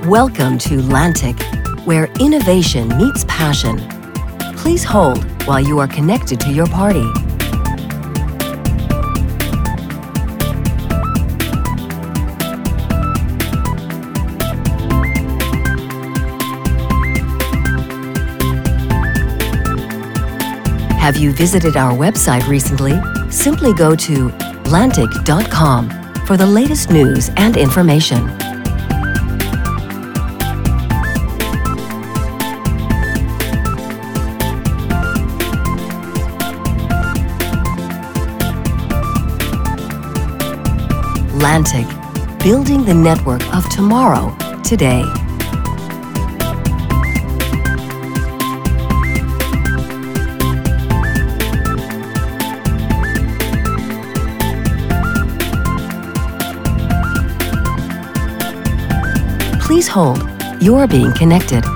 Welcome to Lantic, where innovation meets passion. Please hold while you are connected to your party. Have you visited our website recently? Simply go to lantic.com for the latest news and information. Lantic, building the network of tomorrow, today. Please hold. You are being connected.